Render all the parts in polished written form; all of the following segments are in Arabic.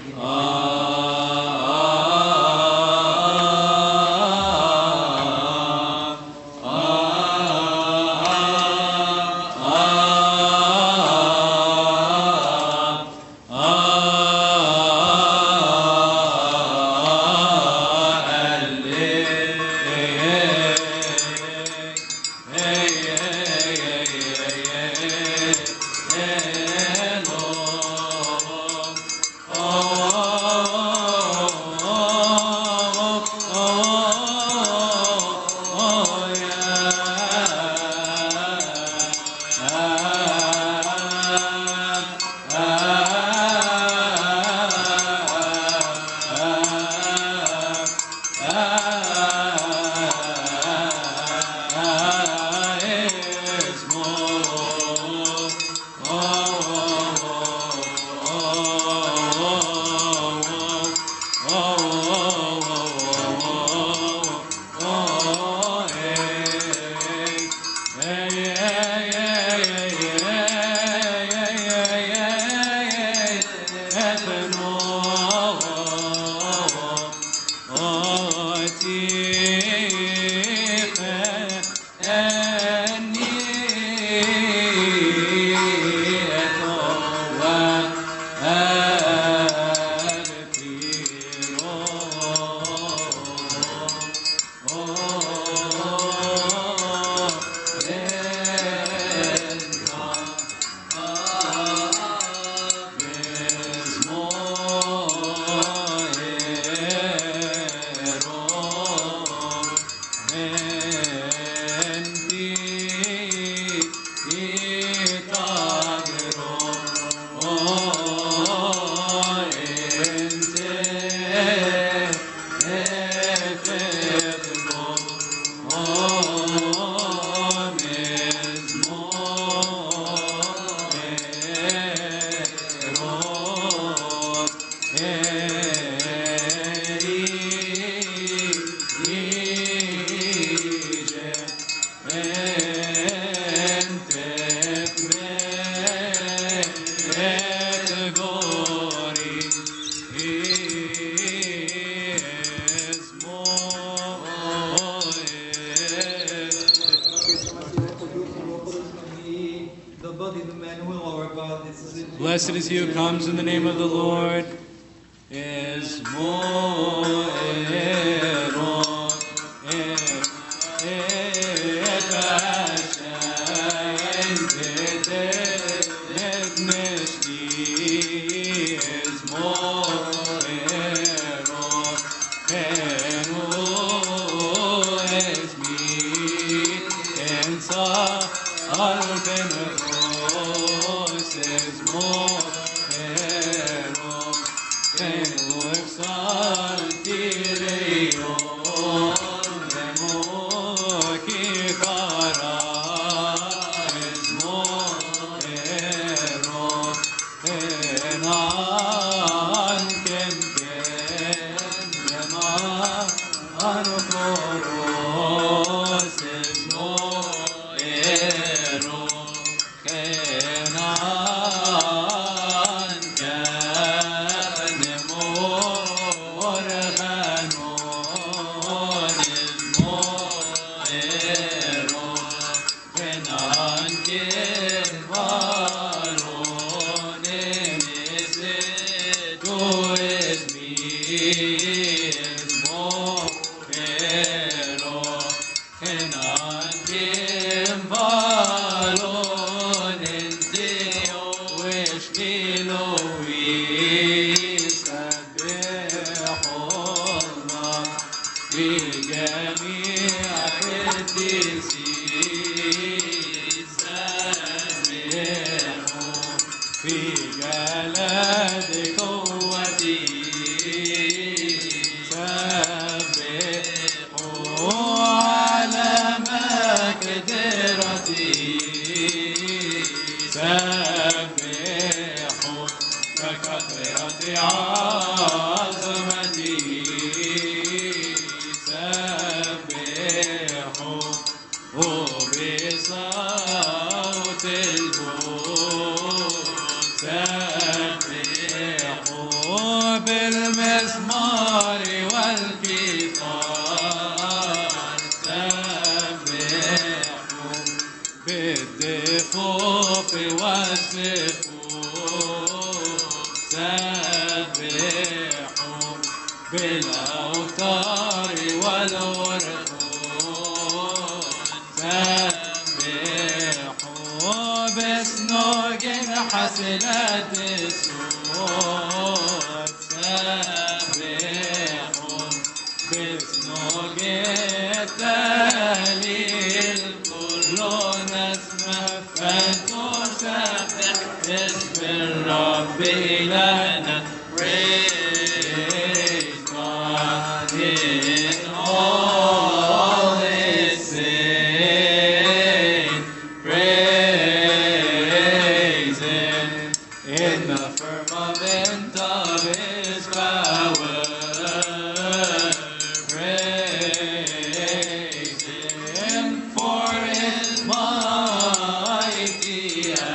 Blessed is he who comes in the name of the Lord. بالمزمار والكتار سبحوا بالدفوف والسفوف سبحوا بالأوتار والورقون سبحوا بسنوج حسنات الصوت سبحوا بسنوج التهليل كل نسمة فتسبح اسم الرب إلهنا. Praise God in all His saints. Praise Him in the firmament of His power. Praise Him for His mighty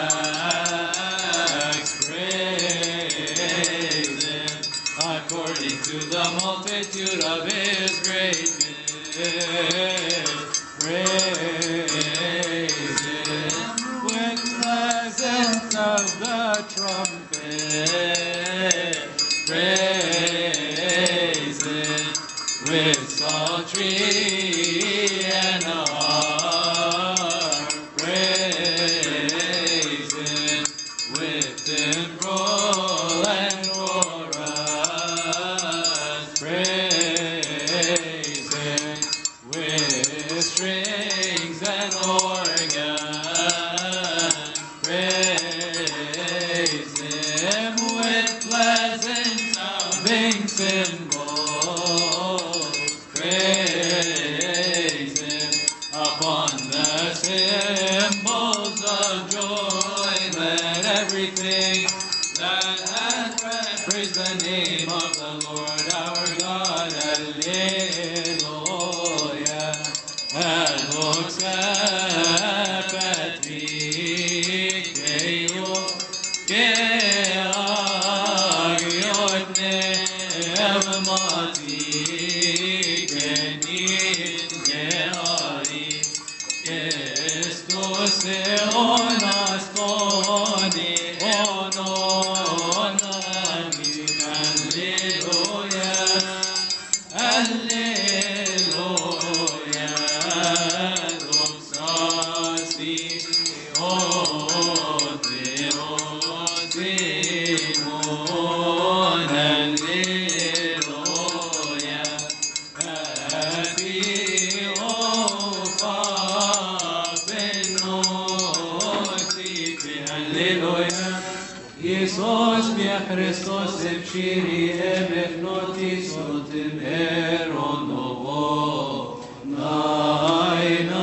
acts. Praise Him according to the multitude of His greatness. Praise Him with presence of the trumpet. Praise Him with psaltery and harp. Praise Him with timbrel and chorus. Praise Him with strings and organ. Praise Him with pleasant sounding cymbals. Praise Him upon the cymbals of joy. Let everything that has breath praise the name of the Lord our God. Alleluia. Alloxapet Vikeo Geagiotne Evmati Genin Geari Gestos Eonastoni Ononani. Alleluia. Alleluia. Doxasti Oteotimon. Alleluia. Alleluia. Iisus mie Hristos ebșiri emefnotis otim eronovo naina